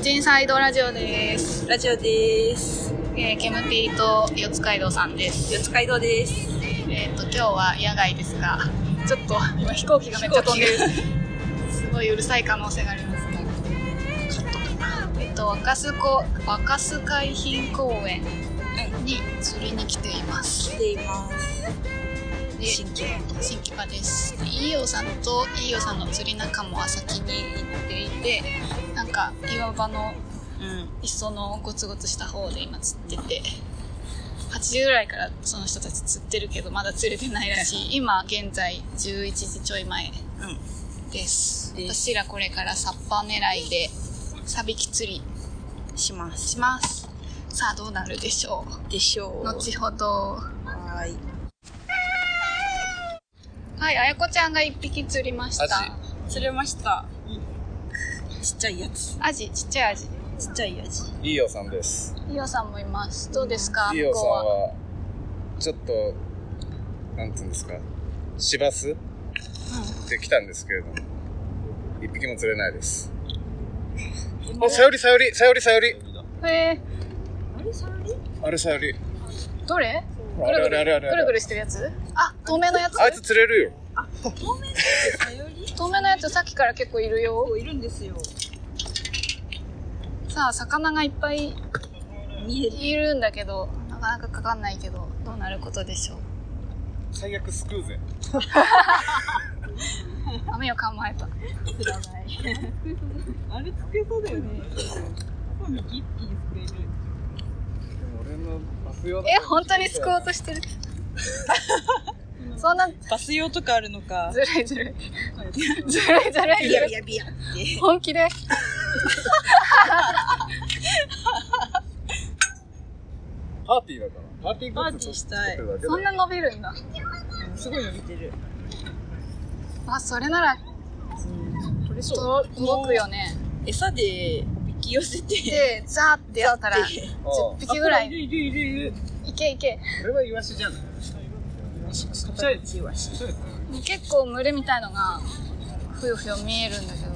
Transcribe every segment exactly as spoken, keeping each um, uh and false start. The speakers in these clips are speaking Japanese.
チンサイドラジオです。 ラジオです。 えー、ケムピーと四街道さんです。 四街道です。 えっと今日は野外ですが、ちょっと今飛行機がめっちゃ飛んでる。すごいうるさい可能性がありますね。カットかな。えっと若洲湖若洲海浜公園に釣りに来ています。 来ています。 で新木場新木場です。飯尾さんと飯尾さんの釣り仲間は先に行っていて、なんか岩場の磯のゴツゴツした方で今釣ってて、はちじぐらいからその人たち釣ってるけどまだ釣れてないらしい。今現在じゅういちじちょい前です。うん、私らこれからサッパ狙いでサビキ釣りしますします。さあどうなるでしょうでしょう。 後ほど。 はい。 はい、あやこちゃんが一匹釣りました。 釣れました。ちっちゃいやつ。 アジ、ちっちゃいアジ。 ちっちゃいアジ。 飯尾さんです。 飯尾さんもいます。どうですか？ 飯尾さんはちょっとなんていうんですか、市バス、うん、で来たんですけれども、一匹も釣れないです。お、さよりさよりさよりさより。へえ。 あれさより？ あれさより。 どれ？ あれあれあれあれ。 ぐるぐるしてるやつ？あ、透明のやつ？ あいつ釣れるよ。 あ、透明のやつさより？ 透明のやつさっきから結構いるよ。 いるんですよ。 さあ魚がいっぱいいるんだけど、なかなかかかんないけど、どうなることでしょう。 最悪すくうぜ。 網を構えた。 釣らない。あれつけそうだよね。右一気にすくえる。でも俺のバス用。 え、本当にすくおうとしてる。そんなバス用とかあるのか。 ずるいずるい。ずるいずるい。 ビヤビヤビヤって。 本気で。 パーティーだから。パーティーグッズパーティーしたい。 そんな伸びるんだ。 すごい伸びてる。 あ、それなら、 これそう。 動くよね。 餌でおびき寄せて。 で、ザーってやったら、じゅっぴきぐらい。 いるいるいるいる。 いけいけ。 これはイワシじゃない。 ちっちゃいイワシ。 結構群れみたいのが、ふよふよ見えるんだけど。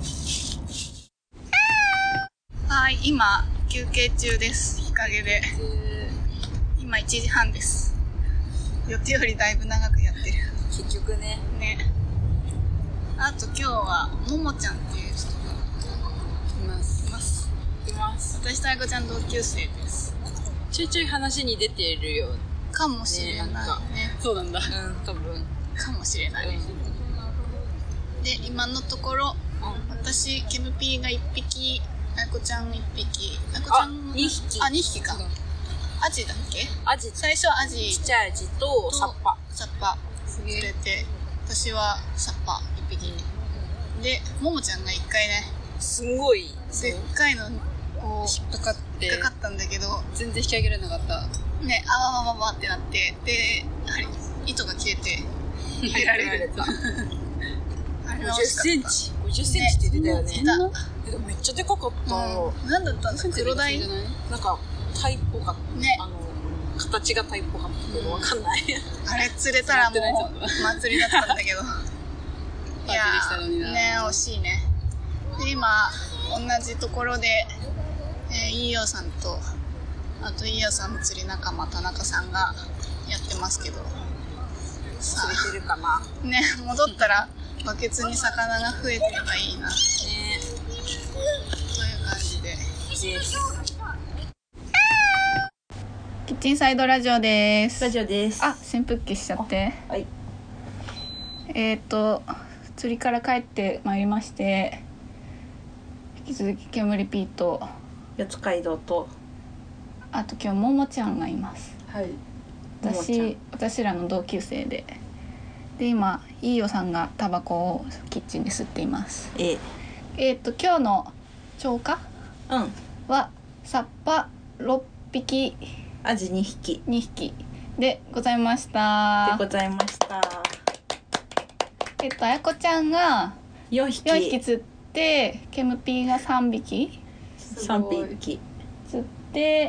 はい、今、休憩中です。日陰で。今いちじはんです。予定よりだいぶ長くやってる。 結局ね。 ね。あと今日は、ももちゃんっていう人がいます。います。 います。 私とあやこちゃん同級生です。 ちょいちょい話に出てるよ。 かもしれないね。ね、 そうなんだ。うん、多分。 かもしれない。うん、で、今のところ、うん、私、ケムピーがいっぴき、あやこちゃんいっぴき、あやこちゃんにひき。 あ、にひきか。アジだっけ？ アジ。 最初はアジ。 ちっちゃいアジとサッパ。 サッパ。釣れて、私はサッパいっぴき。で、ももちゃんがいっかいね。 すごい。 でっかいのを引っかかって。 引っかかったんだけど、 全然引き上げられなかった。 ね、あわわわわってなって、で、やはり糸が切れて、入れられる。 ごじゅっセンチ。ごじゅっセンチって言ってたよね。でもめっちゃでかかった。 何だったんですか？黒鯛？ なんか、タイっぽかった。 ね。 あの、形がタイっぽかったけど、わかんない。 あれ釣れたらもう、祭りだったんだけど。いやね、惜しいね。で、今、同じところで、えー、飯尾さんと、あと飯尾さんの釣り仲間、田中さんがやってますけど。 さあ、釣れてるかな。 ね、戻ったら、バケツに魚が増えてればいいな。ね。という感じで。キッチンサイドラジオです。 ラジオです。 あ、扇風機しちゃって。 はい。 えっと、釣りから帰ってまいりまして、引き続き煙ピーと四街道と、 あと今日ももちゃんがいます。 はい。 私、私らの同級生で。で今飯尾さんがタバコをキッチンで吸っています。 えええー、と今日の釣果、 うん、 はサッパろっぴき、 アジにひきにひきでございました。 でございました。 えっとあやこちゃんがよんひき、 よんひき釣って、ケムピーがさんびきさんびき釣って、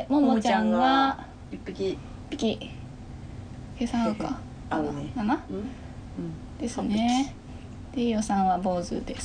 ももちゃんがいっぴき、いっぴき計算合うか合うね。 なな、 うんですね。で、飯尾さんは坊主です。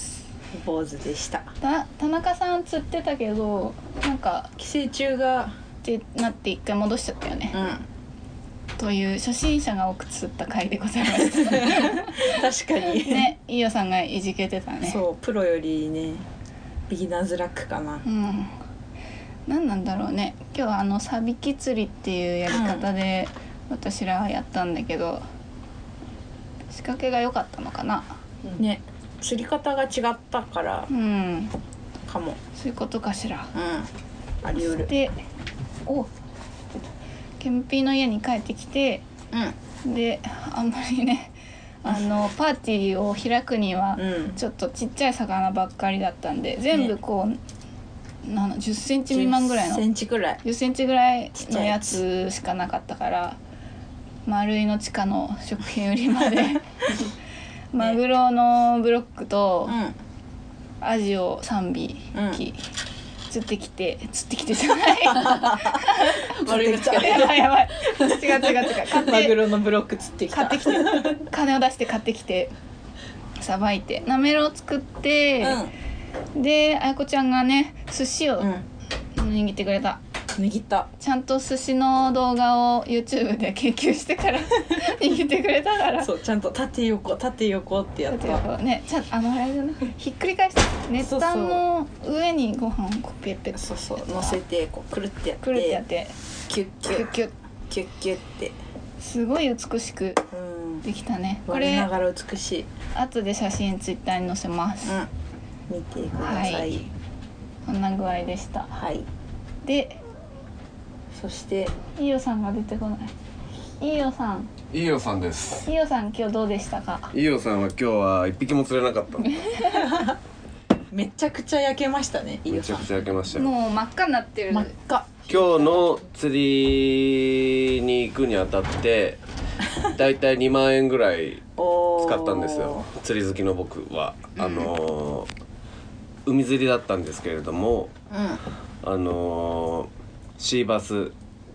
坊主でした。 た田中さん釣ってたけどなんか寄生虫がってなって一回戻しちゃったよね、 うんという初心者が多く釣った回でございました確かにね、飯尾さんがいじけてたね。 そうプロよりねビギナーズラックかな。 うん何なんだろうね。今日はあのサビキ釣りっていうやり方で私らはやったんだけど、仕掛けが良かったのかな。 ね釣り方が違ったからうんかも。 そういうことかしら。 うんあり得る。 でおケンピーの家に帰ってきて、 うんであんまりねあのパーティーを開くにはうんちょっとちっちゃい魚ばっかりだったんで、全部こう、ななじゅっセンチ未満ぐらいのじゅっセンチぐらいじゅっセンチぐらいのやつしかなかったから、丸いの地下の食品売り場でマグロのブロックとうんアジをさんびき釣ってきて、釣ってきてじゃない悪いの使ってやばいやばい違う違う違う買ってマグロのブロック釣ってきた。 買ってきて金を出して買ってきてさばいてなめろう作って、であやこちゃんがね寿司をうん握ってくれた。 握った。 ちゃんと寿司の動画を YouTube で研究してから握ってくれたから。 そうちゃんと縦横縦横ってやっだってやったぱね、ちゃんあのあれだな、ひっくり返して熱そうそう湯の上にご飯をこうペッペッそうそう乗せてこうくるってやってくるってやってキュッキュッキュッキュッ、 キュッキュッってすごい美しくうんできたね。これ我ながら美しい。 後で写真ツイッターに載せます。 うん見てください。 ははいい、 こんな具合でした。でそして飯尾さんが出てこない。飯尾さん飯尾さんです。 飯尾さん今日どうでしたか。 飯尾さんは今日は一匹も釣れなかったの。 めちゃくちゃ焼けましたね。いいよさんめちゃくちゃ焼けましたよ。 もう真っ赤になってる。 真っ赤。 今日の釣りに行くにあたってだいたいにまんえんぐらいおー使ったんですよ。釣り好きの僕はあのー海釣りだったんですけれども、 うんあのーシーバス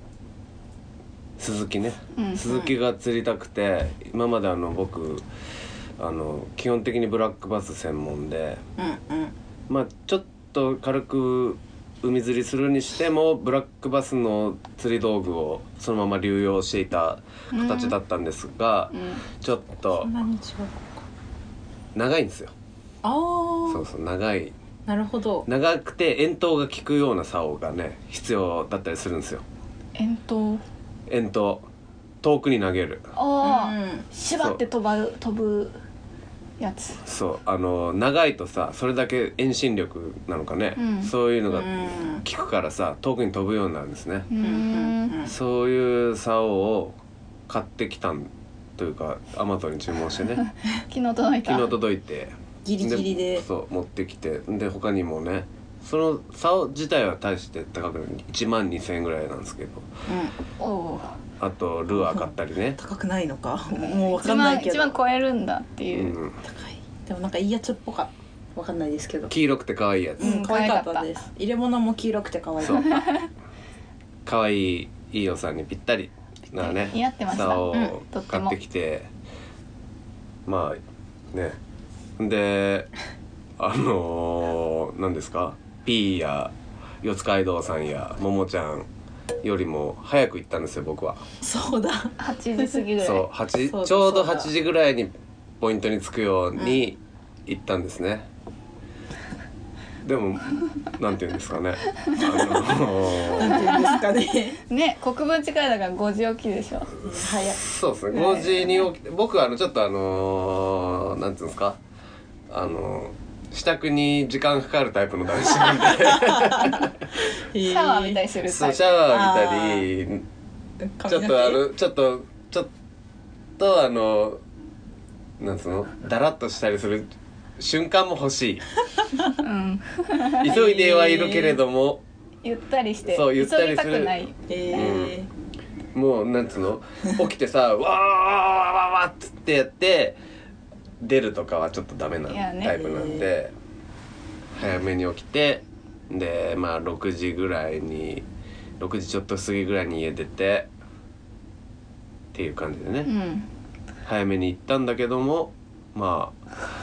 鈴木ね、 うん鈴木が釣りたくて、今まであの僕あの基本的にブラックバス専門で、 うんうんまあちょっと軽く海釣りするにしてもブラックバスの釣り道具をそのまま流用していた形だったんですが、 うんちょっとそんなに違うか。 長いんですよ。 ああそうそう長いなるほど。 長くて遠投が効くような竿がね必要だったりするんですよ。 遠投。 遠投遠くに投げる。 ああ、 うん縛って飛ぶ飛ぶやつ。 そうあの長いとさそれだけ遠心力なのかね、 うんそういうのがうん効くからさ遠くに飛ぶようになるんですね、 うーん。 そういう竿を買ってきたんというかアマゾンに注文してね昨日届いた。 昨日届いてギリギリでそう持ってきて、で他にもねその竿自体は大して高くないいちまんにせんえんぐらいなんですけど、 うんおう。 あとルアー買ったりね、 高くないのかもう分か一んないけど番一番超えるんだってういう。 ん、 高い。でもなんかいいやつっぽかった分かんないですけど。 黄色くて可愛いやつ、 うん可愛かったです。入れ物も黄色くて可愛そうかった。 可愛い飯尾さんにぴったりなね似合ってました竿をうんとっても買ってきて、まあねであのー、何ですか P や四街道さんやももちゃんよりも早く行ったんですよ僕は。 そうだ。 はちじ過ぎぐらい。 そうはちそうだちょうどそうだはちじぐらいにポイントに着くように行ったんですね、でもなんていうんですかねあのーなんていうんですかね。 ね、国分近いだからごじ起きでしょ。 早い。 そうですねごじに起きて僕はあのちょっとあのー、なんていうんですかあのー、支度に時間かかるタイプの男子なんでシャワー浴びたりするそうシャワー浴びたり髪の毛ちょっとあのちょっとちょっとあのなんつうのだらっとしたりする瞬間も欲しいうん。 急いではいるけれどもゆったりして。 そうゆったりする急ぎたくない。 えもうなんつうの起きてさわーわーわーわーっつってやって出るとかはちょっとダメないやねタイプなんで、早めに起きてでまあろくじぐらいにろくじちょっと過ぎぐらいに家出てっていう感じでね、 うん。 早めに行ったんだけどもまあ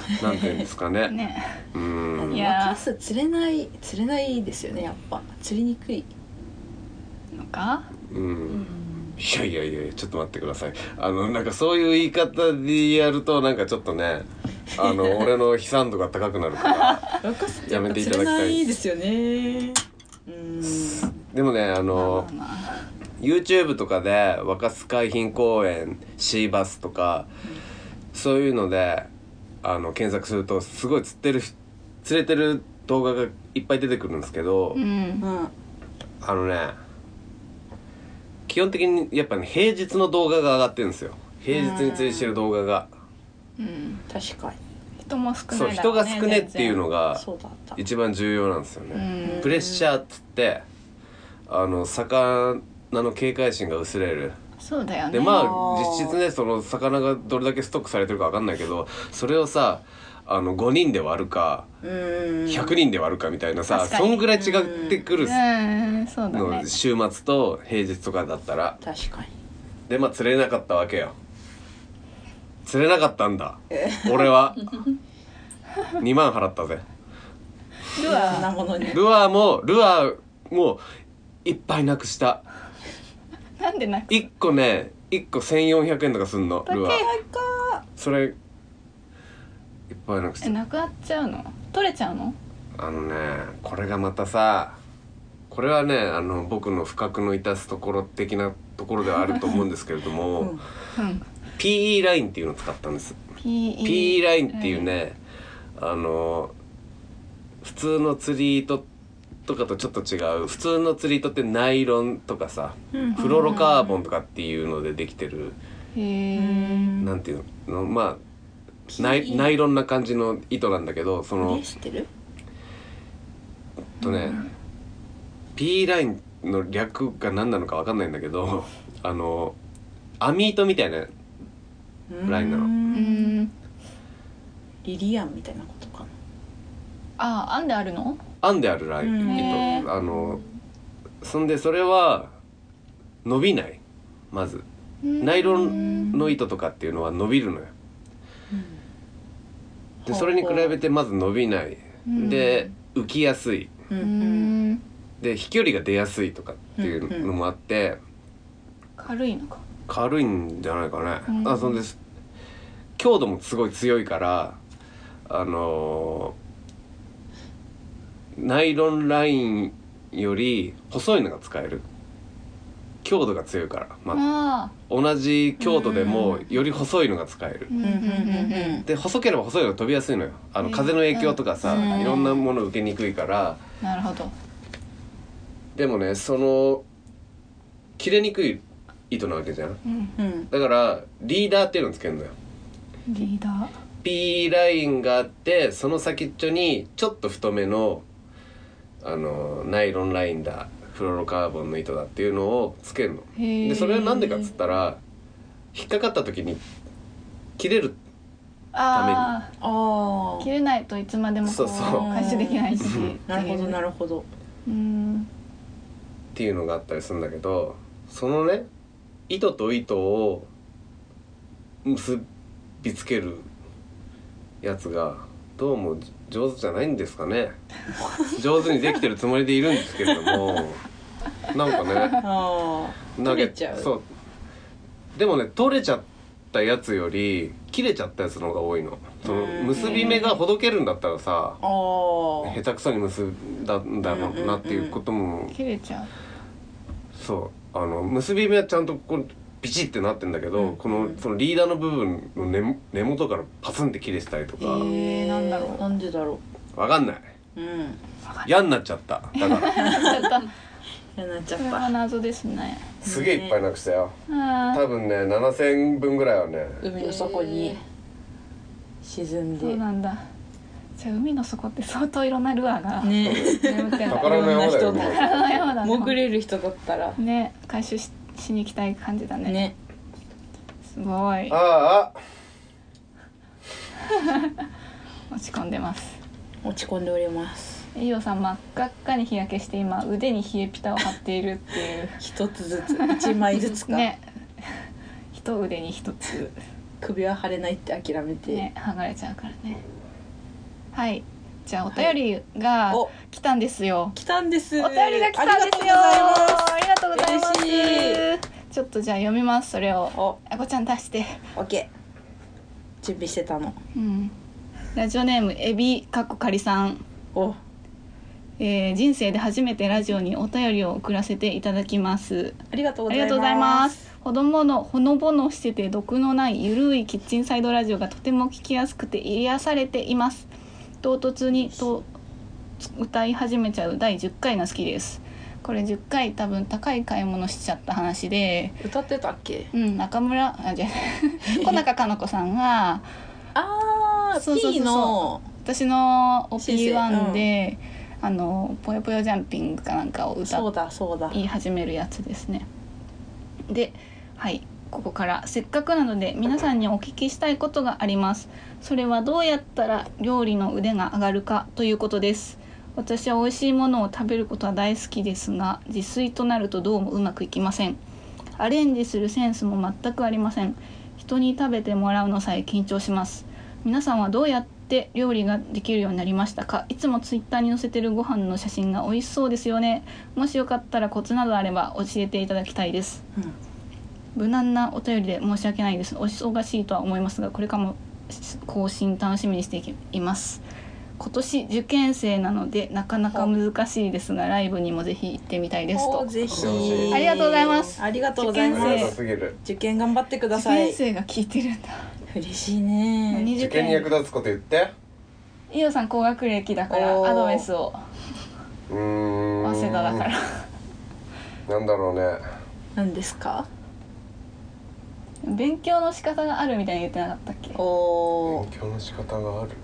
なんていうんですかね。 ね。 うん。 いやワカス釣れない釣れないですよね、やっぱ釣りにくいのか。 うん。いやいやいやちょっと待ってください。あのなんかそういう言い方でやるとなんかちょっとね、あの俺の悲惨度が高くなるからワカスってやめていただきたい。 釣れないですよね。うん。 でもねあの、 まあまあまあ、 YouTube とかで若洲海浜公園シーバスとか、うん、そういうのであの検索するとすごい釣ってる釣れてる動画がいっぱい出てくるんですけど、 うん、 あのね基本的にやっぱね平日の動画が上がってるんですよ。平日に釣りしてる動画が、 うん、 確かに人も少ないだろうね。 そう人が少ねっていうのがそうだった一番重要なんですよね。 うんプレッシャーっつってあの魚の警戒心が薄れる。 そうだよね。 でまあ実質ねその魚がどれだけストックされてるか分かんないけどそれをさあのごにんで割るかひゃくにんで割るかみたいなさそんぐらい違ってくるうんそうだね。 の週末と平日とかだったら確かに。 でまあ釣れなかったわけよ。釣れなかったんだ俺はにまん払ったぜ。 ルアーなものにルアーもルアーもいっぱいなくした。 なんでなくいっこねいっこせんよんひゃくえんとかすんのルアー。それいっぱいなくした。 えなくなっちゃうの？取れちゃうの？ あのねこれがまたさこれはねあの僕の不覚の致すところ的なところではあると思うんですけれども、 うん、 ピーイー ラインっていうのを使ったんです。 ピーイーピーイー ラインっていうね、あの普通の釣り糸とかとちょっと違う。普通の釣り糸ってナイロンとかさ、うん、フロロカーボンとかっていうのでできてる、 へーなんていうのまあナイ、ナイロンな感じの糸なんだけどその知ってる？ とね、うん、ピーラインの略が何なのか分かんないんだけどあの網糸みたいなラインなの。 うんリリアンみたいなことかな。 ああ編んであるの？ 編んであるライン糸。あのそんでそれは伸びない。まずナイロンの糸とかっていうのは伸びるのよ。でそれに比べてまず伸びないで浮きやすいで飛距離が出やすいとかっていうのもあって軽いのか軽いんじゃないかね。あそんで強度もすごい強いからあのー、ナイロンラインより細いのが使える。強度が強いから、まあ、同じ強度でもより細いのが使える。で細ければ細いのが飛びやすいのよ。あの風の影響とかさ、いろんなものを受けにくいから。 なるほど。 でもねその切れにくい糸なわけじゃん、うん、だからリーダーっていうのをつけるのよ。 リーダー P ラインがあってその先っちょにちょっと太めのあのナイロンラインだフロロカーボンの糸だっていうのをつけるの。でそれはなんでかっつったら引っかかった時に切れるために。 ああ切れないといつまでもこう回収できないしなるほどなるほどうんっていうのがあったりするんだけどそのね糸と糸を結びつけるやつがどうも上手じゃないんですかね。上手にできてるつもりでいるんですけれどもなんかねあ取れちゃう。 そうでもね取れちゃったやつより切れちゃったやつの方が多いの。その結び目がほどけるんだったらさ下手くそに結んだんだろうなっていうことも切れちゃう。 そうあの結び目はちゃんとこうビチってなってんだけど、うん、このそのリーダーの部分の 根, 根元からパツンって切れてたりとか。 えー、なんだろうなんでだろう。わかんない。 うん。 嫌になっちゃった。だから。 嫌になっちゃった。 それは謎ですね。 すげえいっぱいなくしたよ。 ね、 多分ねななせんぶんぐらいはね。 海の底に沈んで。 そうなんだ。じゃあ海の底って相当いろんなルアーがね。 眠ってんだ。 宝の山だよ。 宝の山だね。 潜れる人だったらね回収 し, しに行きたい感じだね。 ね。 すごい。 ああ。 落ち込んでます。 落ち込んでおります。 飯尾さん真っ赤っかに日焼けして今腕に冷えピタを貼っているっていう一つずつ一枚ずつかね一腕に一つ首は腫れないって諦めてね剥がれちゃうからねはいじゃあお便りが来たんですよ。 来たんです。 お便りが来たんですよ。ありがとうございます。 嬉しい。 ちょっとじゃあ読みます。それをおあこちゃん出して。 オッケー。準備してたの。 うん。ラジオネームエビかっこかりさん。 お。 えー、人生で初めてラジオにお便りを送らせていただきます。 ありがとうございます。 ありがとうございます。子供のほのぼのしてて毒のないゆるいキッチンサイドラジオがとても聞きやすくて癒されています。唐突にと歌い始めちゃうだいじゅっかいが好きです。これじゅっかい多分高い買い物しちゃった話で、 歌ってたっけ？ うん中村あじゃ小中かな子さんがあー P の私の オーピーワン で、うん、あのぽよぽよジャンピングかなんかを歌そうだそうだ言い始めるやつですね。ではいここからせっかくなので皆さんにお聞きしたいことがあります。それはどうやったら料理の腕が上がるかということです。私は美味しいものを食べることは大好きですが自炊となるとどうもうまくいきません。アレンジするセンスも全くありません。人に食べてもらうのさえ緊張します。皆さんはどうやって料理ができるようになりましたか？いつもツイッターに載せてるご飯の写真が美味しそうですよね。もしよかったらコツなどあれば教えていただきたいです、うん、無難なお便りで申し訳ないです。お忙しいとは思いますがこれからも更新楽しみにしています。今年受験生なのでなかなか難しいですがライブにもぜひ行ってみたいですと。 ぜひありがとうございます。 ありがとうございます。受験頑張ってください。 受験生が聞いてるんだ。 嬉しいね。 受験に役立つこと言って。 伊代さん高学歴だからアドバイスを。 うーん早稲田だからなんだろうね。 何ですか？ 勉強の仕方があるみたいに言ってなかったっけ？ お勉強の仕方がある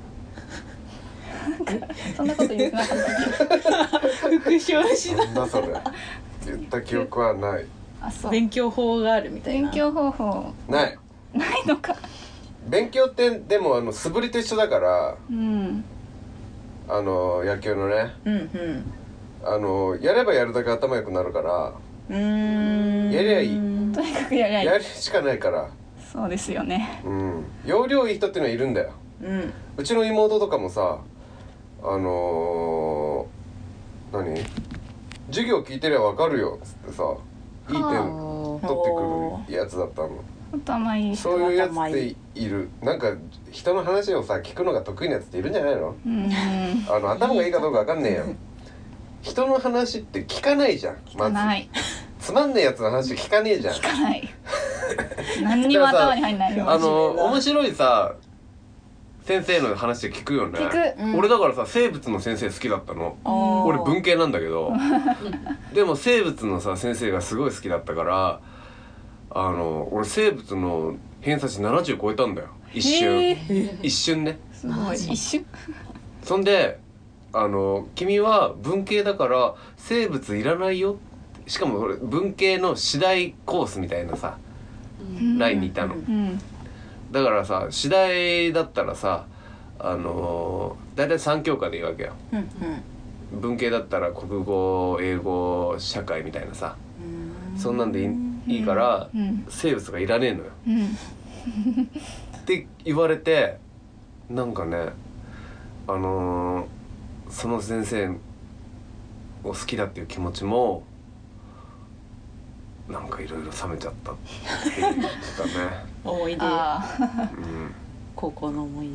そんなこと言ってなかったっけ？ 復唱しなんだそれ言った記憶はない。 あそう勉強法があるみたいな。 勉強方法ないないのか。 勉強ってでもあの素振りと一緒だから、 うん、 あの野球のね、 うんうん、 あのやればやるだけ頭良くなるから、 うーんやりゃいい。 とにかくやりゃいい。 やるしかないから。 そうですよね。 うん。要領いい人っていうのはいるんだよ。 うん。 うちの妹とかもさ、あのー、何？授業聞いてりゃわかるよっつってさ、いい点取ってくるやつだったの。 頭いい。 そういうやつっている。なんか人の話をさ聞くのが得意なやつっているんじゃないの？うん。あの頭がいいかどうかわかんねえよ。人の話って聞かないじゃん。 聞かない。 つまんねえやつの話聞かねえじゃん。 聞かない。何にも頭に入んないよ。 あの面白いさ先生の話聞くよね。 聞く、 うん、俺だからさ生物の先生好きだったの。俺文系なんだけどでも生物のさ先生がすごい好きだったからあの俺生物の偏差値ななじゅう超えたんだよ一瞬一瞬ね。 すごい一瞬そんであの君は文系だから生物いらないよ。しかも俺文系の次第コースみたいなさ、うん、ラインにいたの、うん、だからさ次第だったらさあのー、だいたいさん教科でいいわけよ、うんうん、文系だったら国語英語社会みたいなさ、うん、そんなんでい い, いいから、うん、生物がいらねえのよ、うん、って言われてなんかねあのー、その先生を好きだっていう気持ちもなんかいろいろ冷めちゃったって言ったね思い出、うん、高校の思い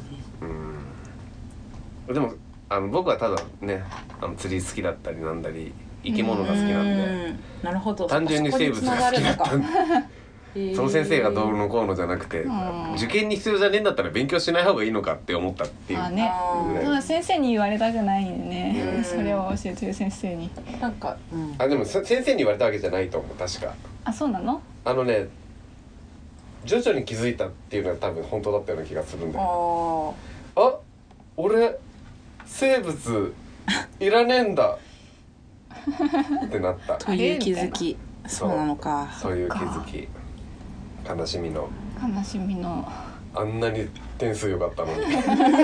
出、うん、でもあの僕はただねあの釣り好きだったりなんだり生き物が好きなんで、 うんなるほど単純に生物が好きだったんでその先生がどうのこうのじゃなくて、受験に必要じゃねえんだったら勉強しない方がいいのかって思ったっていう。 あね、あ先生に言われたくないね。それを教えてる先生に。 なんか、うん、 あでも先生に言われたわけじゃないと思う確か。 あそうなの？ あのね徐々に気づいたっていうのは多分本当だったような気がするんだよ。ああ俺生物いらねえんだってなった。 という気づき。そうなのか。 そういう気づき。悲しみの悲しみのあんなに点数良かったのに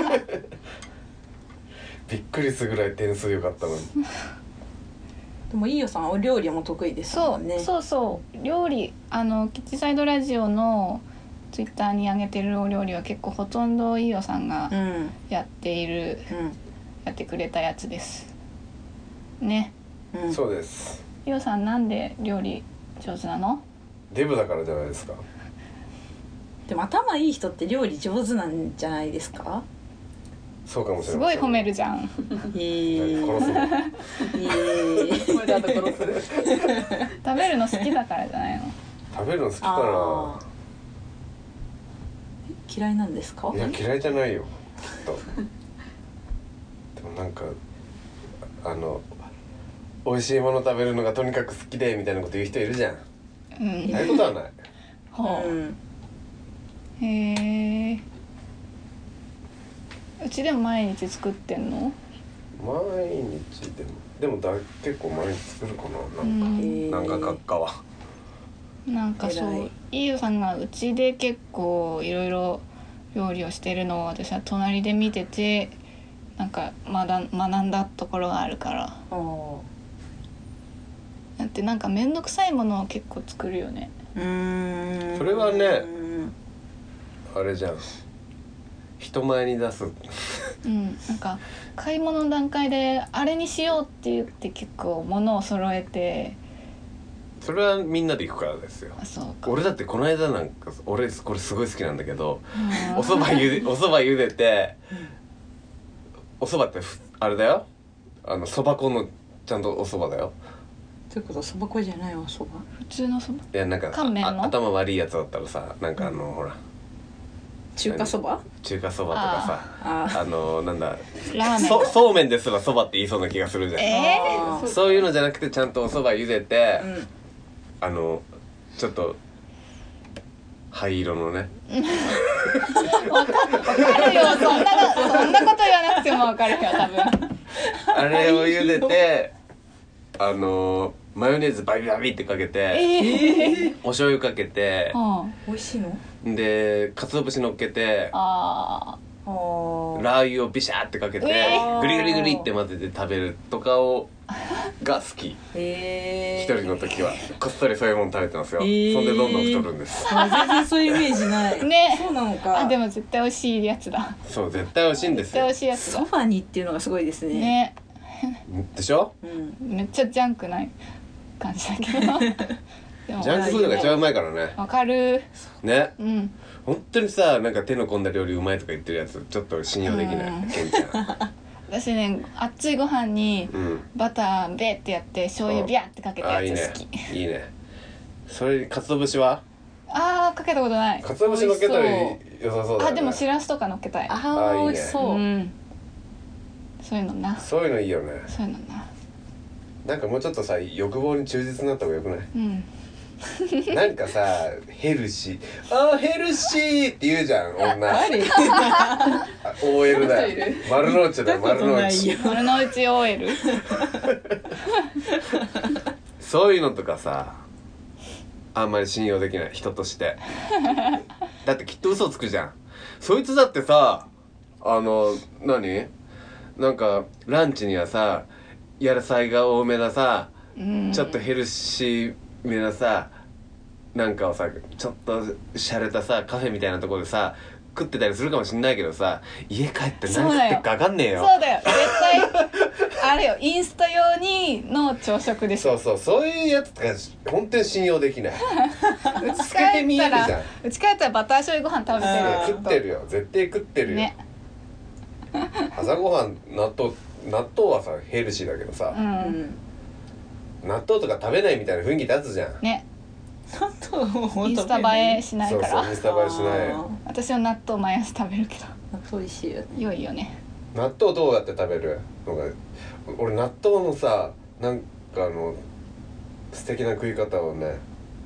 びっくりするぐらい点数良かったのにでもいいよさんお料理も得意ですもんね。 そうそうそう料理あのキッチンサイドラジオのツイッターに上げてるお料理は結構ほとんど飯尾さんがうんやっている、 うんやってくれたやつですね。 うんそうです。 飯尾さんなんで料理上手なの？ デブだからじゃないですか。 でも頭いい人って料理上手なんじゃないですか？ そうかもしれすません。 ごい褒めるじゃん。 えー、 殺すの。 えー、 これであと殺す食べるの好きだからじゃないの？ 食べるの好きかあー嫌いなんですか？ な。いや嫌いじゃないよ。きっと。でもなんかあの美味しいもの食べるのがとにかく好きでみたいなこと言う人いるじゃん。 うん。 ああいうことはない。 ほう。 うんへえ。うちでも毎日作ってんの？ 毎日でもでもだ結構毎日作るかな。 うなんか、 ん。 なんか学科は。 なんかそ偉う、飯尾さんがうちで結構いろいろ料理をしてるのを私は隣で見てて、なんか学ん学んだところがあるから。 あーだってなんか面倒くさいものを結構作るよね。 うーんそれはねうんあれじゃん。人前に出す。 うん。なんか買い物の段階であれにしようって言って結構物を揃えて。 それはみんなで行くからですよ。 あ、そうか。 俺だってこの間なんか俺これすごい好きなんだけど、 うんお蕎麦ゆでお蕎麦茹でて、お蕎麦ってふあれだよ。あの蕎麦粉のちゃんとお蕎麦だよ。 ということはそば粉じゃないわそば普通のそば。 いやなんか乾麺のあ頭悪いやつだったらさ、なんかあの、ほら中華そば中華そばとかさ、 ああのなんだラーメン。 そそうめんですらそばって言いそうな気がするじゃん。 えあーそういうのじゃなくてちゃんとお蕎麦茹でて、 うんあのちょっと灰色のね。 ー、わかるよ。そんなのそんなこと言わなくてもわかるよ多分。 あれを茹でて、あのマヨネーズバビバビってかけて、 ええ。 お醤油かけて、 うん。 美味しいの？ で鰹節乗っけて、 ああーラー油をビシャーってかけて、 えーグリグリグリって混ぜて食べるとかをが好き。 へー一人の時はこっそりそういうもの食べてますよ、 えーそんでどんどん太るんです。 あ全然そういうイメージないねそうなのあ。 かあ、でも絶対美味しいやつだ。 そう絶対美味しいんですよ絶対美味しいやつだ。 そばにっていうのがすごいですねね。 でしょ。 うんめっちゃジャンクない感じだけど。でもジャンクフードが一番うまいからね。 わかる。 ね、 うん。 本当にさ、なんか手の込んだ料理うまいとか言ってるやつちょっと信用できない、 うんケンちゃ私ね、熱いご飯にん。うん。 バターベーってやって醤油ビャーってかけたあーいいねやつ好き。 いいね。それ鰹節はあー、かけたことない。 鰹節乗っけたら良さそうだよね。 あ、でもしらすとか乗っけたい。 ああーいいねー美味しそうう、 ん。そういうのな。 そういうのいいよね。 そういうのな。 なんかもうちょっとさ欲望に忠実になった方がよくない？ うん。 なんかさヘルシー、あーヘルシーって言うじゃん女。 誰あ オーエル だよ。丸の内だよ丸の内。 丸の内 オーエル。 そういうのとかさあんまり信用できない人としてだってきっと嘘つくじゃん。そいつだってさあの何なんかランチにはさ野菜が多めなさ、 うん。 ちょっとヘルシーめなさなんかをさちょっと洒落たさカフェみたいなところでさ食ってたりするかもしんないけどさ家帰って何食ってっか分かんねえよ。 そうだよ。絶対あれよ、インスタ用にの朝食ですよ。 そうそうそういうやつとか本当に信用できない。 うちつけてみ帰ったるじゃんらうち帰ったらバター醤油ご飯食べてるよ。 食ってるよ絶対食ってるよ、 ね。 朝ごはん納豆納豆はさヘルシーだけどさう、。 うんん納豆とか食べないみたいな雰囲気出すじゃん。 ね。 納豆をインスタ映えしないそうから。 そうインスタ映えしない。 あ私は納豆毎朝食べるけど。 ー納豆美味しいよね良いよね。 納豆どうやって食べるのが俺納豆のさなんかあの素敵な食い方をね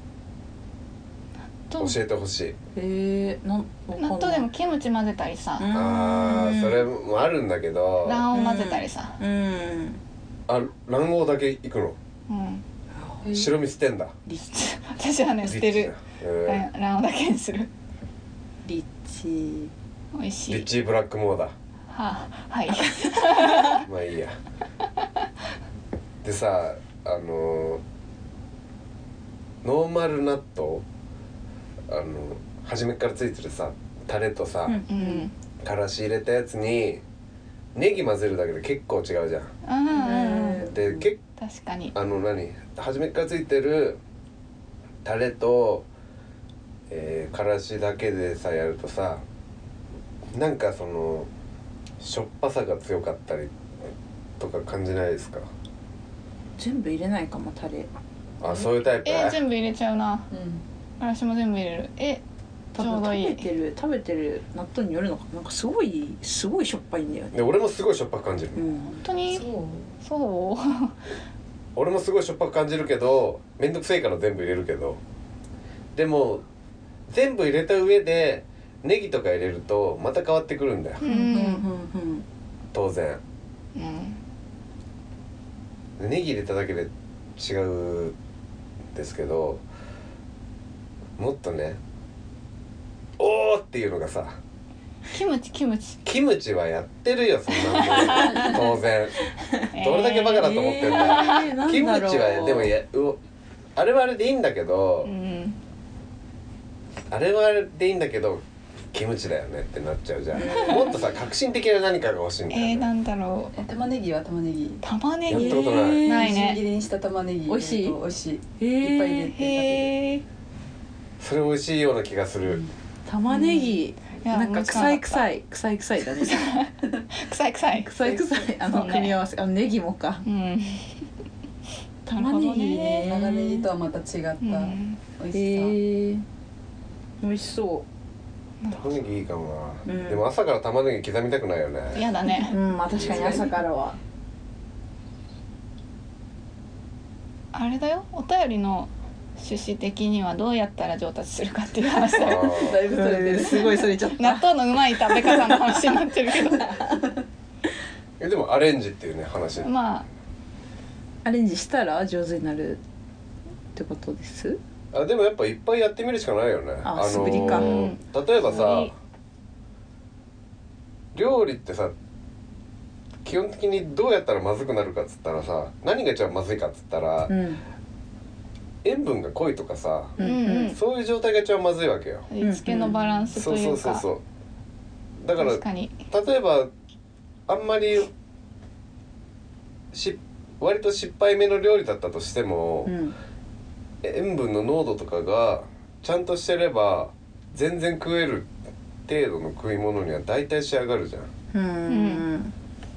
教えてほしい。 へえー、なん納豆でもキムチ混ぜたりさ、 うんあーそれもあるんだけど、 卵黄混ぜたりさ、 うんあ卵黄だけいくの？ うん、 白身捨てんだ。 リッ私はね捨てる、 えうん卵黄だけにする。 リッチ美味しー、リッい。 チーブラックモーだ。 はあ、はい。 まあいいや。でさあのーノーマル納豆あの初めからついてるさタレとさ、 うんうんからし入れたやつにネギ混ぜるだけで結構違うじゃん。 うんうんうんでけ確かにあの何初めからついてるタレと、えー、からしだけでさやるとさなんかそのしょっぱさが強かったりとか感じないですか？ 全部入れないかもタレ。 あ、そういうタイプ。 え全部入れちゃうな。 うん私も全部入れる。えちょうどいい。 食べてる食べてる納豆によるのかなんかすごいすごいしょっぱいんだよね。 で俺もすごいしょっぱく感じる、 うん本当にそうそう俺もすごいしょっぱく感じるけどめんどくせえから全部入れるけど、でも全部入れた上でネギとか入れるとまた変わってくるんだよ、 ううんうんん当然。 うんネギ入れただけで違うんですけど、もっとねおーっていうのがさ、 キムチキムチキムチはやってるよそんなの当然どれだけバカだと思ってんだよ、 えーなんだろうキムチはでもやうあれはあれでいいんだけど、 うんあれはあれでいいんだけどキムチだよねってなっちゃうじゃん。もっとさ革新的な何かが欲しいんだよね、 えー、なんだろうえ玉ねぎは玉ねぎ玉ねぎやったことない、 ないみじん切ねりにした玉ねぎ美味しい美味しいへーいっぱい入れて食べるへえそれ美味しいような気がする、 玉ねぎ、 いやなんか臭い臭いい臭い臭いだね臭い臭い臭い臭いあのそうね組み合わせあのネギもかうん玉ねぎね長ネギとはまた違った美うん味しさ、 へえ美味しそ玉ねぎいいかもな、 うんでも朝から玉ねぎ刻みたくないよね。 やだねううんまあ確かに朝からはあれだよお便りの趣旨的にはどうやったら上達するかっていう話だよあだいぶそれてるすごいそれちゃった納豆のうまい食べ方の話になってるけどえでもアレンジっていうね話、 まあアレンジしたら上手になるってことです。 あでもやっぱいっぱいやってみるしかないよね。 あのー素振りか例えばさ料理ってさ基本的にどうやったらまずくなるかっつったらさ何が一番まずいかっつったら、 うん塩分が濃いとかさ、 ううんうんんそういう状態が一番まずいわけよ。 味付けのバランスそうというかそうそうそうだから確かに例えばあんまりし割と失敗目の料理だったとしても、 うん塩分の濃度とかがちゃんとしてれば全然食える程度の食い物には大体仕上がるじゃん。 うんうん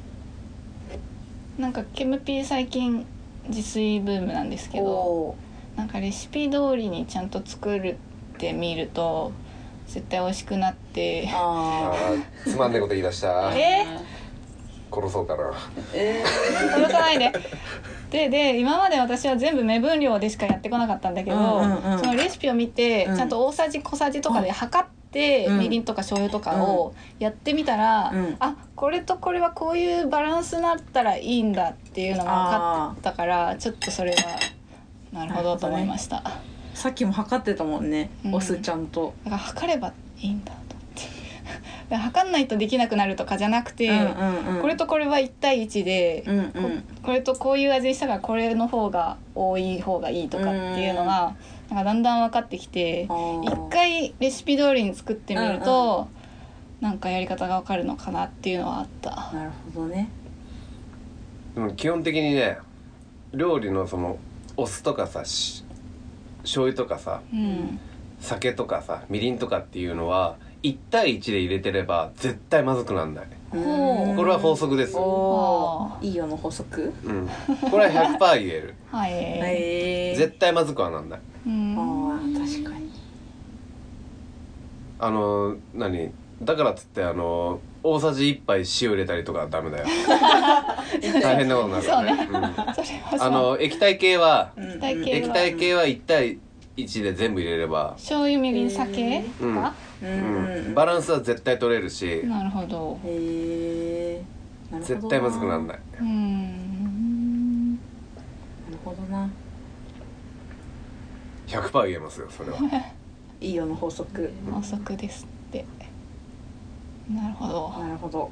なんかケムピー最近自炊ブームなんですけどおなんかレシピ通りにちゃんと作るってみると絶対美味しくなってああーつまんねえこと言い出したえ殺そうかな。 え殺さないででで今まで私は全部目分量でしかやってこなかったんだけど、 うんうんうんそのレシピを見て、 うんちゃんと大さじ小さじとかで測って、 うんみりんとか醤油とかをやってみたら、 うんあこれとこれはこういうバランスになったらいいんだっていうのが分かったからちょっとそれはなるほどと思いました、 ーさっきも測ってたもんね、 うんお酢ちゃんと、 だから測ればいいんだと思ってだから測んないとできなくなるとかじゃなくて、 うんうんうん、 これとこれはいち対いちで、 うんうんここれとこういう味にしたからこれの方が多い方がいいとかっていうのがなんかだんだん分かってきてあー一回レシピ通りに作ってみると、なんかやり方が分かるのかなっていうのはあった。 なるほどね。 でも基本的にね料理のそのお酢とかさし醤油とかさうん酒とかさみりんとかっていうのはいち対いちで入れてれば絶対まずくなんない。 ほうこれは法則です。 おーいいよの法則。 うん、これは ひゃくパーセント 言える。 はい、 へー絶対まずくはなんない。 うんあー確かに。 あの何だからっつってあの大さじいっぱい塩入れたりとかはダメだよ。大変なことになるよね。うんそれはそうあの液体系はうん体系液体系はいち対いちで全部入れれば、 醤油みりん酒うんが、 ううんんバランスは絶対取れるしなるほどへえ。なるほどな絶対まずくなんない。 うんなるほどな。 ひゃくパーセント 言えますよそれは。 いいよの法則。 法則ですってなるほどなるほど。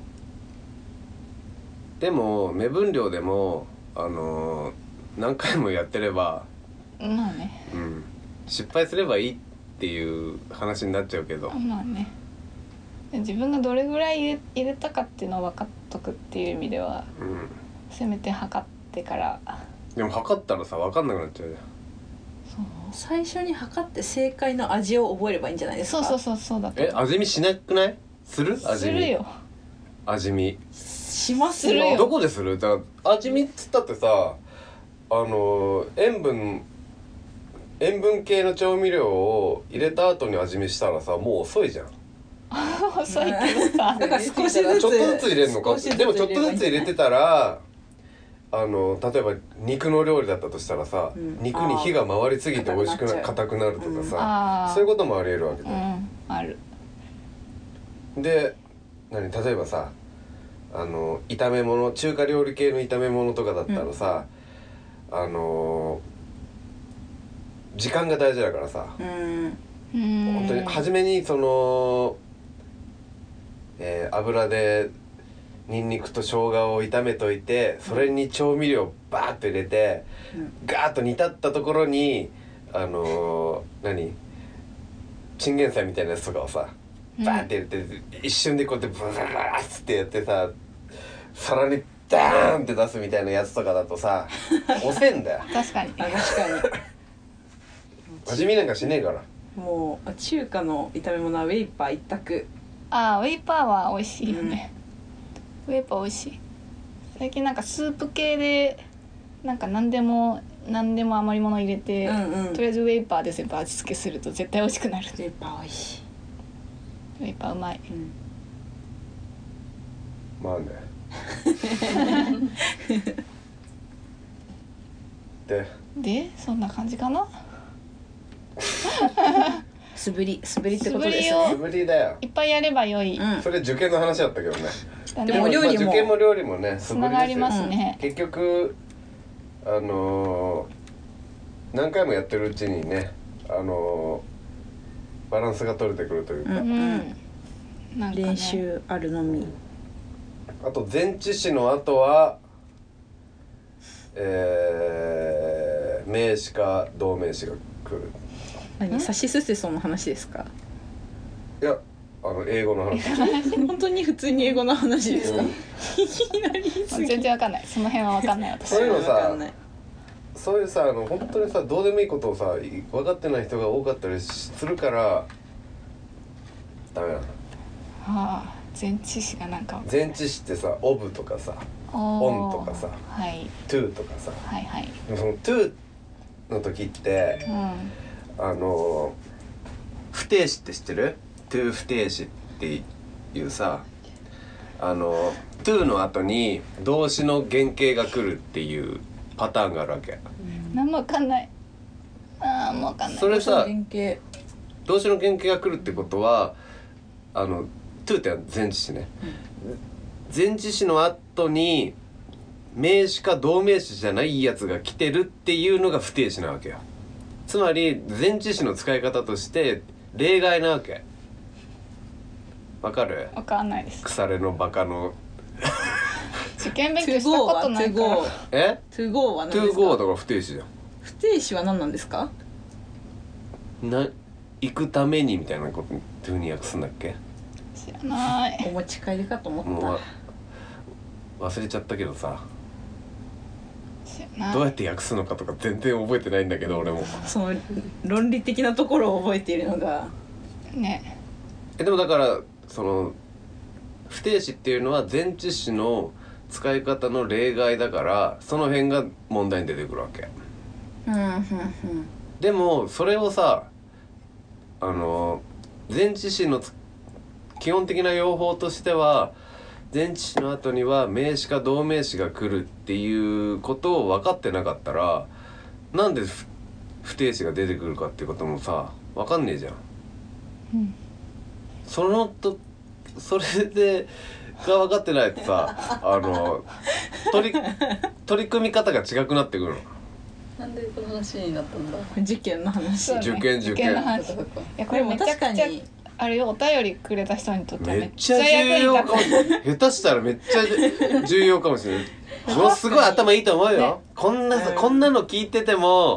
でも目分量でもあの何回もやってれば、 まあねうん、失敗すればいいっっていう話になっちゃうけど、 まあね自分がどれぐらい入れ、入れたかっていうのを分かっとくっていう意味では、 うん、 せめて測ってから。 でも測ったらさ分かんなくなっちゃうじゃん。 最初に測って正解の味を覚えればいいんじゃないですか。 そうそうそうそうだと。 え味見しなくない？する？味見するよ。 味見しますするよどこでする？だから味見っつったってさ、あの塩分塩分系の調味料を入れた後に味見したらさもう遅いじゃん。 遅いけどさだから少しずつちょっとずつ入れるのか。 少しずつでもちょっとずつ入れてたら、あの例えば肉の料理だったとしたらさ、うん、肉に火が回りすぎて美味しくな硬くなるとかさ、うん、そういうこともあり得るわけだよ、うん、 ある。 で何例えばさあの炒め物中華料理系の炒め物とかだったらさ、うん、あの時間が大事だからさ、うん、本当に初めにその、えー、油でニンニクと生姜を炒めといてそれに調味料バーッと入れて、うん、ガーッと煮立ったところにあのー、何チンゲン菜みたいなやつとかをさバーッて入れて、うん、一瞬でこうやってブラブラッってやってさ皿にダーンって出すみたいなやつとかだとさ遅えんだよ。 確かに確かに味見なんかしねえから。 もう中華の炒め物はウェイパー一択。 ああウェイパーは美味しいよね、うん、ウェイパー美味しい。最近なんかスープ系でなんか何でも何でも余り物入れて、うんうん、とりあえずウェイパーで全部味付けすると絶対美味しくなる。 ウェイパー美味しい。 ウェイパーうまい、うん、 まあねででそんな感じかな素振り素振りってことですね。 素振りだよ。 いっぱいやればよい、 うん、それ受験の話だったけどね。 でも料理も、 まあ、受験も料理もねつながりますね。 結局あのー、何回もやってるうちにね、あのー、バランスが取れてくるというか、うんうん、 なんかね、練習あるのみ。 あと前置詞の後は、えー、名詞か動名詞が来る。 何さしすせその話ですか？ いやあの英語の話本当に普通に英語の話ですか？うん、いきなり全然わかんない。その辺はわかんない私。 そういうのさそういうさあの本当にさどうでもいいことをさ分かってない人が多かったりするからダメなの。はあ、前置詞がなんか前置詞ってさオブとかさオンとかさ、 はい、 トゥとかさ、 はいはい、 でもそのトゥの時って、うん、あの不定詞って知ってる？トゥ不定詞っていうさあのトゥの後に動詞の原型が来るっていうパターンがあるわけ。 何もわかんない。ああもうわかんない。 それさ原型動詞の原型が来るってことはあのトゥって前置詞ね、うん、前置詞の後に名詞か動名詞じゃないやつが来てるっていうのが不定詞なわけよ。つまり前置詞の使い方として例外なわけ。わかる？ わかんないです。 腐れのバカの受験勉強したことないから。 え？ to go は何ですか？ to go はだから不定詞じゃん。 不定詞は何なんですか？ な行くためにみたいなことtoに訳すんだっけ？ 知らない。 お持ち帰りかと思った。 もう忘れちゃったけどさ。どうやって訳すのかとか全然覚えてないんだけど俺も。 その論理的なところを覚えているのがね。 えでもだからその不定詞っていうのは前置詞の使い方の例外だからその辺が問題に出てくるわけ。 うんうんうん。 でもそれをさあの前置詞の基本的な用法としては前置詞の後には名詞か動名詞が来るっていうことを分かってなかったらなんで不定詞が出てくるかっていうこともさ分かんねえじゃん、うん、そのとそれでが分かってないとさあの取り取り組み方が違くなってくるの。 なんでこの話になったんだ。受験の話、 ね、 受験受験の話。いやこれめちゃくちゃあれよお便りくれた人にとってはめっちゃ重要かも下手したらめっちゃ重要かもしれないもうすごい頭いいと思うよ、ね、こんな、うん、こんなの聞いてても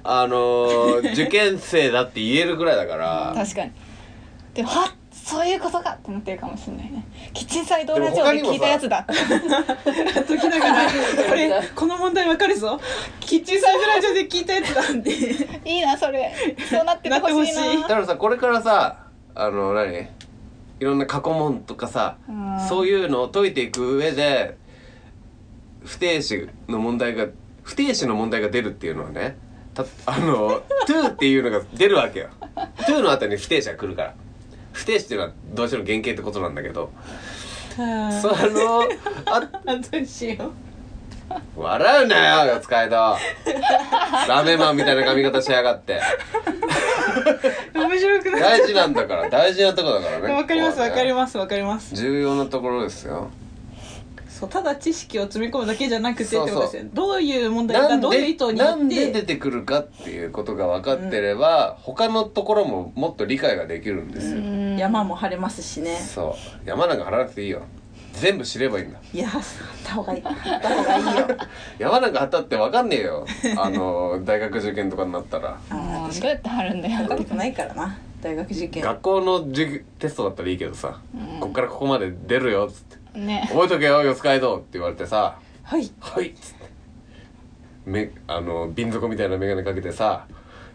あのー、受験生だって言えるくらいだから確かに。でもはそういうことかってなってるかもしれないね。キッチンサイドラジオで聞いたやつだ。 時ながらこれこの問題わかるぞ。キッチンサイドラジオで聞いたやつだっていいなそれ。そうなっててほしいな。 なってほしいだからさこれからさあの何いろんな過去問とかさ、 うん、 そういうのを解いていく上で不定詞の問題が不定詞の問題が出るっていうのはねたあの to っていうのが出るわけよ。 to の後に不定詞が来るから不定詞っていうのはどうしても原型ってことなんだけどそのあどうしよう笑うなよ使いだラーメンマンみたいな髪型しやがってう面白くない。 大事なんだから大事なとこだからね。 わかりますわかりまますわかりますす重要なところですよ。 そうただ知識を積み込むだけじゃなくてってそうそうことですよ。どういう問題なんがどういう意図によなんでって出てくるかっていうことが分かってれば、うん、他のところももっと理解ができるんですよ。 山も晴れますしね。 そう山なんか張らなくていいよ。全部知ればいいんだ。 いや張った方がいい張った方がいいよ山なんか張ったって分かんねえよあの大学受験とかになったらあーどうやって貼るんだよ。 分かりくないからな大学受験。 学校の授テストだったらいいけどさ、うん、こっからここまで出るよっつってね覚えとけよ四街道って言われてさはいはいっつってめあの瓶底みたいな眼鏡かけてさ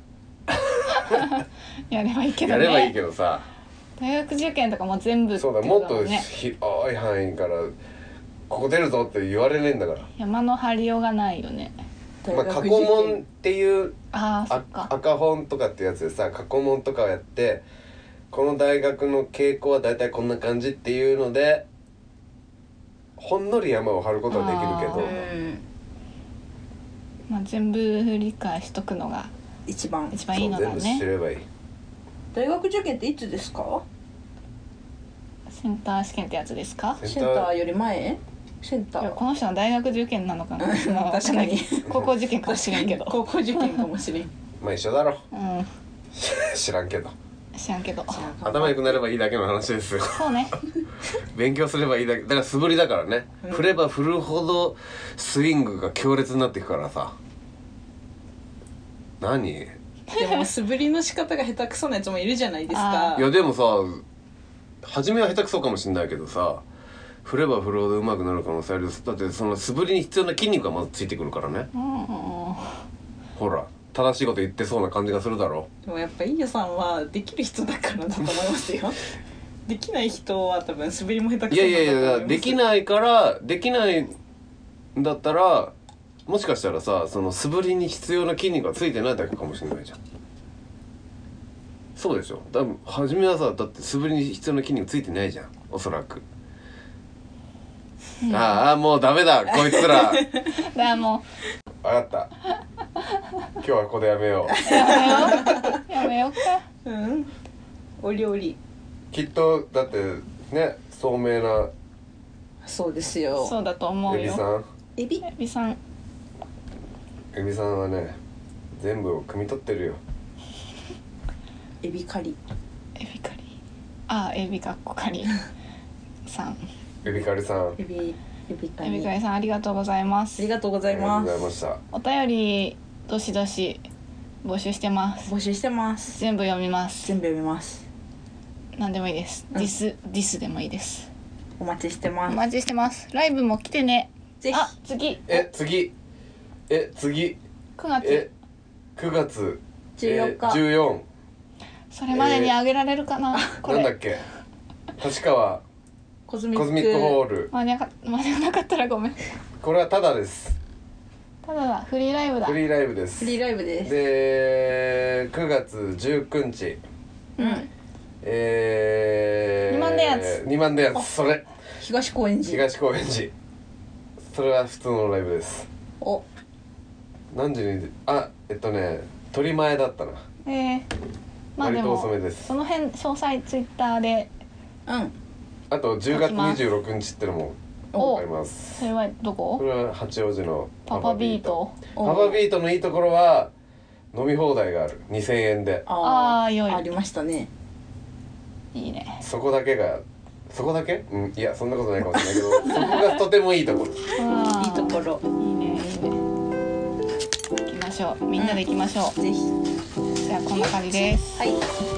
やればいいけどね。 やればいいけどさ大学受験とかも全部ってそうだこもっととだもんね。 広い範囲からここ出るぞって言われねえんだから山の張りようがないよね。 まあ過去問っていうああそっか。 赤本とかってやつでさ過去問とかをやってこの大学の傾向はだいたいこんな感じっていうのでほんのり山を張ることはできるけど、 うんまあ、全部理解しとくのが一番一番いいのだそう全部知ね。 ればいい。 大学受験っていつですか？ センター試験ってやつですか？ センターより前？センターいやこの人の大学受験なのかなその確かに高校受験かもしれんけど高校受験かもしれんまあ一緒だろうん知らんけど知らんけど頭良くなればいいだけの話ですよそうね勉強すればいいだけだから素振りだからね、うん、振れば振るほどスイングが強烈になっていくからさ何でも素振りの仕方が下手くそなやつもいるじゃないですか。 いやでもさ初めは下手くそかもしんないけどさ振れば振るほど上手くなる可能性ある。だってその素振りに必要な筋肉がまずついてくるからね、 うんうん、 ほら正しいこと言ってそうな感じがするだろ。 でもやっぱイーヤさんはできる人だからだと思いますよできない人は多分素振りも下手くそいなんだと思います。 やいやいやできないからできないんだったらもしかしたらさその素振りに必要な筋肉がついてないだけかもしれないじゃん。そうでしょ。多分初めはさだって素振りに必要な筋肉ついてないじゃんおそらく、うん、ああもうダメだこいつらだからもう分かった今日はここでやめようやめようやめようか。 うんお料理きっとだってね聡明なそうですよ。 そうだと思うよ。 エビさんエビエビさんエビさんはね全部を汲み取ってるよ。 エビカリエビカリあエビかっこカリさんエビカリさんエビエビカリエビカリさんありがとうございまあす。 りがとうございありがとうます。 ございました。 お便りどしどし募集してます。 募集してます。 全部読みます。 全部読みます。 何でもいいです、 うんディスディスでもいいです。 お待ちしてます。 お待ちしてます。ライブも来てね。 ぜひあ次え次え次くがつえくがつじゅうよっか、 えー、じゅうよんそれまでにあげられるかな、これなんだっけ立川コズミックコズミックホール間に合か間に合わなかったらごめん。 これはタダです。 ただだフリーライブだ。 フリーライブですフリーライブです。 でくがつじゅうくにちうんえー、 にまんでやつにまんでやつそれ東高円寺。 東高円寺それは普通のライブです。 お何時にあえっとね取り前だったな。 えー、まあで割とも遅めです。 その辺詳細ツイッターで。 うんあとじゅうがつにじゅうろくにちってのもおあります。 それはどここ？ れは八王子のパパビート。 パパビートのいいところは飲み放題があるにせんえんで。 あー良いありましたね。 いいね。 そこだけがそこだけ？うんいやそんなことないかもしれないけどそこがとてもいいところ。 あーいいところ。 いいねいいね。行きまましょう。みんなで行きましょう。 ぜひ。 じゃあこんな感じです。 はい。